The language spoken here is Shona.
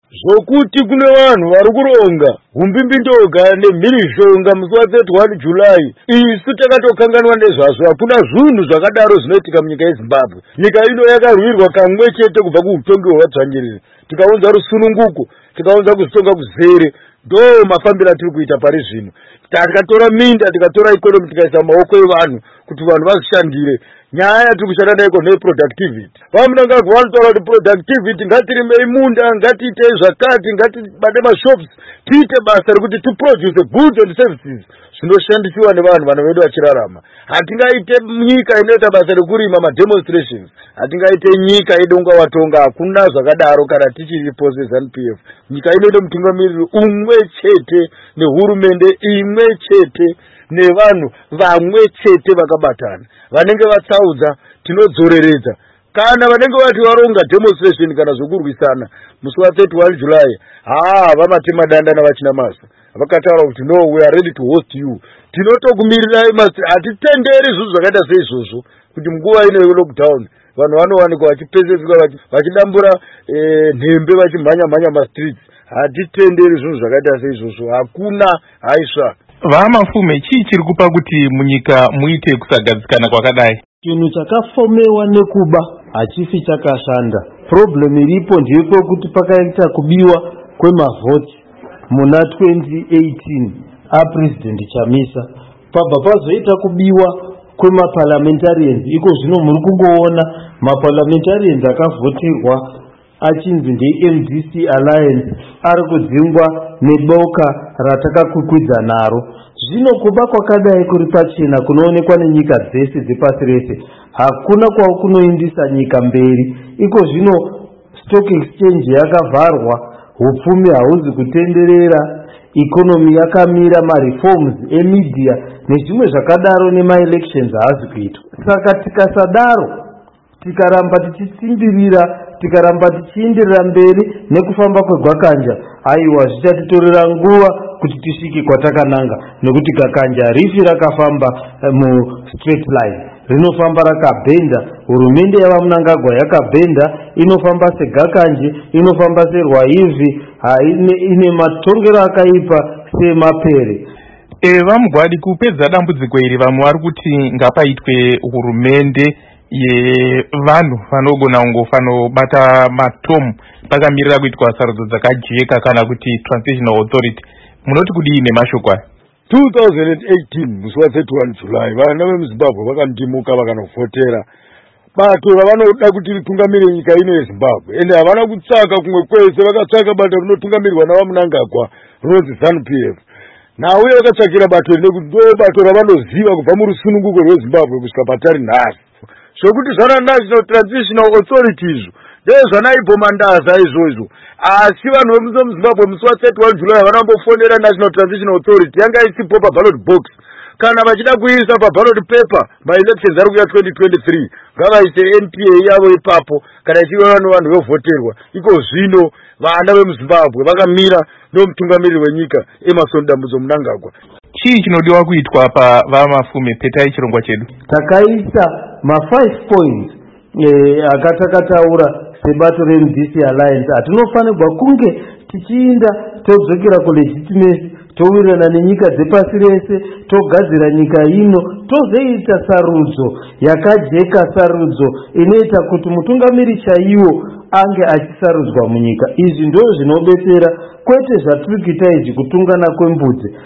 Zvokuti kune vanhu vari kuronga humbimbindoga nemhirishonga musi wa31 July isu takatokanganwa nezvazvo. Hakuna zvinhu zvakadaro zvinoitika munyika yeZimbabwe. Nyika ino yakarwirwa kamwe chete kubva kuutongi hwevadzvanyiriri, tikaunza rusununguko, tikaunza kuzitonga kuzere. Ndo mafambiro atiri kuita pari zvino. Tikatora minda, tikatora ikonomi, tikaisa maoko evanhu kuti vanhu vazvishandire. Nyaya yatiri kushanda nayo iko productivity. Vamunangagwa vanotaura kuti productivity, ngatirimei munda, ngatiitei zvakati, ngatibate mashops, tiite basa rekuti tiproduce goods and services zvinoshandisiwa nevanhu vana vedu vachirarama. Hatingaite nyika inoita basa rekurima mademonstrations, hatingaite nyika yedonga watonga. Hakuna zvakadaro kana tichiripo seZANU-PF. Nyika inoita mutungamiriri umwe chete nehurumende imwe chete nevanhu vamwe chete vakabatana. Vanenge vatsaudza tinodzoreredza. Kana vanenge vati varonga demonstration kana zvokurwisana musi wa31 July, vamatema danda navachina masa. Vakataura kuti no, we are ready to host you. Tinotokumirirai masi, hatitenderi zvinhu zvakaita seizvozvo kuti munguva ino yelockdown vanhu vanowanikwa vachipeseswa vachidambura nhembe vachimhanya mastreets. Hatitenderi zvinhu zvakaita seizvozvo. Hakuna haisva. Vamafume, chii chiri kupa kuti munyika muite kusagadzikana kwakadai? Chinhu chakafomewa nekuba hachifi chakashanda. Problem iripo ndeyekuti pakaita kubiwa kwemavhoti muna 2018 aPresident Chamisa, pabva pazoita kubiwa kwemaparliamentarians. Iko zvino muri kungoona maparliamentarians akavhotirwa achinzi ndeMDC Alliance ari kudzingwa neboka ratakakukwidza naro. Zvino kuba kwakadai kuri pachena kunoonekwa nenyika dzese dzepasi rese. Hakuna kwakunoindisa nyika mberi. Iko zvino stock exchange yakavharwa, hupfumi hauzi kutenderera, economy yakamira, mareforms emedia nezvimwe zvakadaro nemaelections haazi kuitwa. Saka tikasadaro, tikaramba tichisimbirira, tikaramba tichienderera mberi nekufamba kwegwakanja, aiwa zvichatitorera nguva kuti tisvike kwatakananga, nekuti gakanja rifi rakafamba straight line, rinofamba rakabhenda. Hurumende yavamunangagwa yakabhenda, inofamba segakanje, inofamba serwaivhi, ine matongero akaipa semapere. Vamugwadi, kupedza dambudziko iri vamwe vari kuti ngapaitwe hurumende yevanhu vanogona kungofanobata matomu pakamirira kuitwa sarudzo dzakajeka kana kuti transitional authority. Munoti kudii nemashoko aya? 2018 musi wa31 July vana vemuZimbabwe vakandimuka vakanovhotera bato ravanoda kuti ritungamire nyika ino yeZimbabwe. Ende havana kutsvaka kumwe kwese, vakatsvaka bato rinotungamirwa navamunangagwa rinonzi ZANU-PF. Nauye vakatsvakira bato rinekuti ndo bato ravanoziva kubva murusununguko rweZimbabwe kusvika patari nhasi. Zvokuti zvana National Transitional Authorities ndezvanaipo mandaza izvozvo. Asi vanhu vemuZimbabwe musi wa31 July vanambofonera National Transitional Authority, yanga isipo paballot box. Kana vachida kuisa paballot paper maelections ari kuya 2023, ngavaise NPA yavo ipapo kana ichiva vanhu vovhoterwa. Iko zvino vana vemuZimbabwe vakamira nomutungamiriri wenyika Emmerson Dambudzo Mnangagwa. Chii chinodiwa kuitwa pavamafume petai chirongwa chedu? Takaisa ma5 points akatakataura sebato reMDC Alliance. Hatinofanirwa kunge tichiinda todzokera kulegitimacy, towirirana nenyika dzepasi rese, togadzira nyika ino, tozoita sarudzo yakajeka, sarudzo inoita kuti mutungamiri chaiwo ange achisarudzwa munyika. Izvi ndizvo zvinobetsera, kwete zvatiri kuita izvi kutungana kwembudzi.